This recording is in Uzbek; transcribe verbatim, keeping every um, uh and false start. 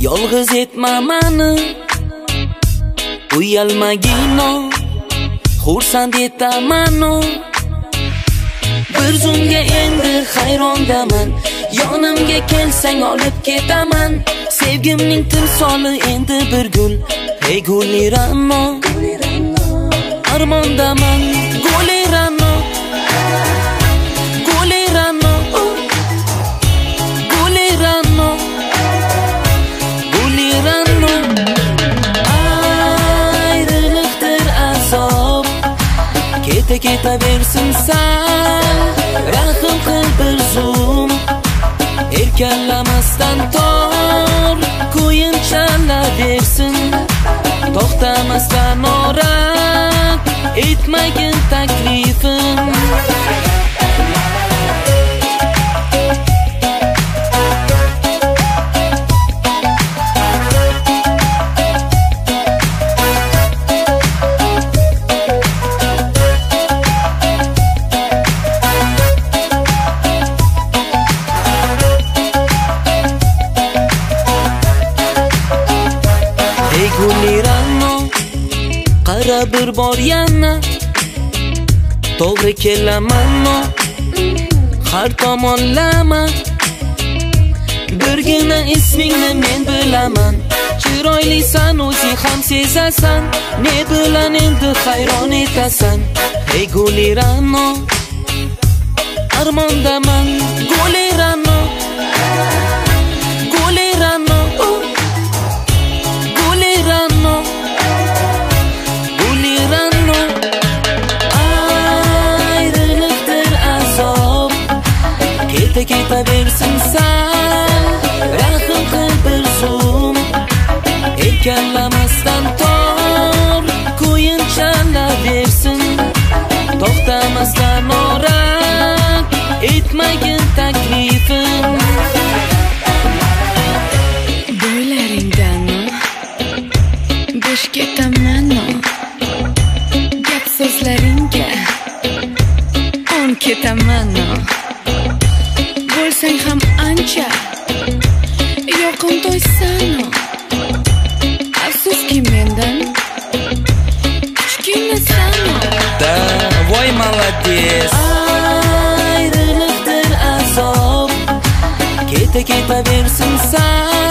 Yolg'iz etma mani, uyalmagino, xursand etamanu. Bir zumga endi hayrondaman, yonimga kelsang olib ketaman. Sevgimning timsoli endi bir gul, hey gulirano. Armondaman, gulirano, gulirano, gulirano, gulirano. Ayrılıktır azob, keta keta versin sal. Rahim qil bir zum, erkalamasdan tor. Ko'yin chalaversin, to'xtamasdan orat etmagin taklifim. Ey gulirano, qara bir bor yana, to'g'ri kelamanmi? Har tomonlama, birgina ismingni men bilaman. Chiroylisan, o'zing ham sezasan, ne bilan endi hayron etasan. Ey gulirano, armondaman, gulirano, gulirano, gulirano, gulirano. Ayrılıktır azob, keta keta versin sal. Rahim qil bir zum, erkalamasdan tor. Ko'yin chalaversin, to'xtamasdan orat etmagin taklifim. Bo'ylaringdanmi bo'sh ketaman-u, gap so'zlaringga on ketaman-u. Bo'lsang ham ancha yoqimtoysan-u, afsuski mendan kichkinasan-u. Da, voy молодец. Ayrılıktır azob, keta keta versin sal.